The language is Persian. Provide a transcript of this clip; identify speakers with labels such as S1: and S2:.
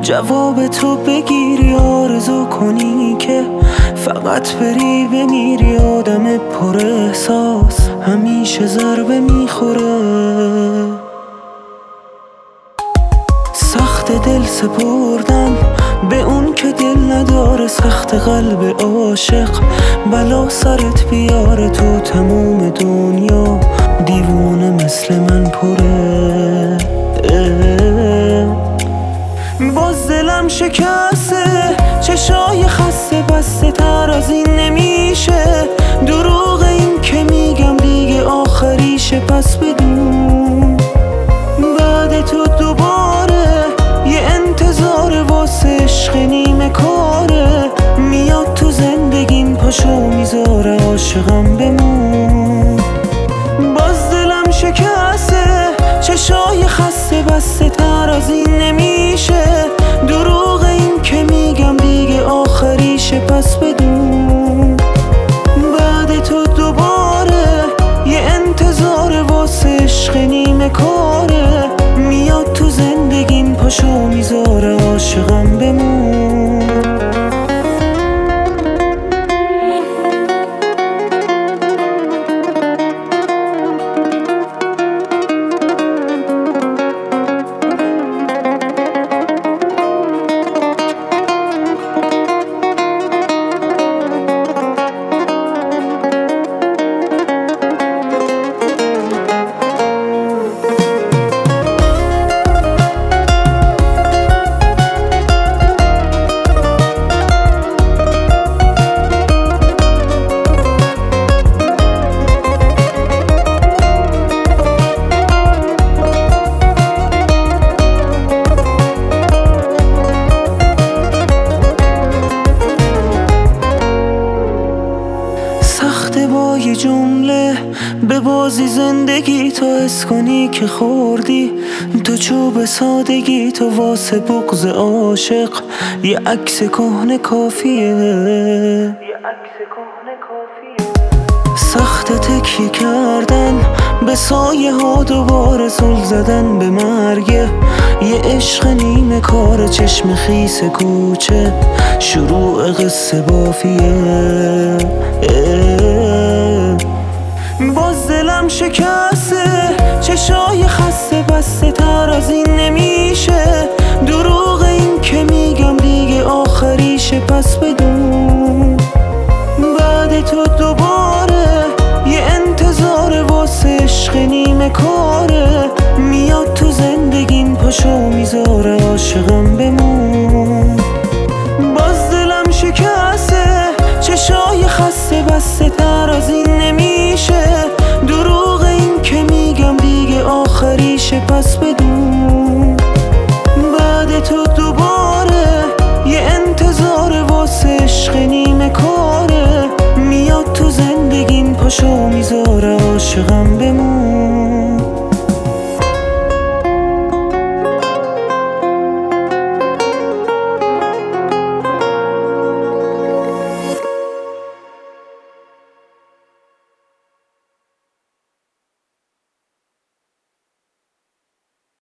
S1: جواب تو بگیری، آرزو کنی که فقط بری بمیری. آدم پر احساس همیشه ضربه میخوره. سخت دل سپردن به اون که دل نداره، سخت قلب عاشق بلا سرت بیاره. تو تموم دنیا دیوونه مثل من پره. باز دلم شکسته، چشای خسته، بسته تر از این نمیشه. دروغ این که میگم دیگه آخریشه. پس بدون بعد تو دوباره یه انتظار واسه عشق نیمه کاره. میاد تو زندگیم پاشو میذاره عاشقم بمون. باز دلم شکسته، چشای خسته، بسته تر از این نمیشه. دروغ این که میگم دیگه آخریشه. پس بدون بعد تو دوباره یه انتظار واسه عشق نیمه کاره. میاد تو زندگیم پاشو میذاره عاشقم بمون. با یه جمله به بازی زندگی تو حس کنی که خوردی تو چوب سادگی. تو واسه بغض عاشق یه عکس کهنه کافیه. سخت تکیه کردن به سایه ها، دوباره زل زدن به مرگه. یه عشق نیمه کار، چشم خیس کوچه، شروع قصه بافیه. باز دلم شکسته، چشای خسته، بسته تر از این نمیشه. دروغ این که میگم دیگه آخریشه. پس بدون بعد تو دوباره یه انتظار واسه عشق نیمه کاره. میاد تو زندگیم پاشو میذاره عاشقم بمون. باز دلم شکسته، چشای خسته، بسته تر از این نمیشه. دروغ این که میگم دیگه آخریشه. پس بدون بعد تو دوباره یه انتظار واسه عشق نیمه کاره. میاد تو زندگیم پاشو میذاره عاشقم بمون.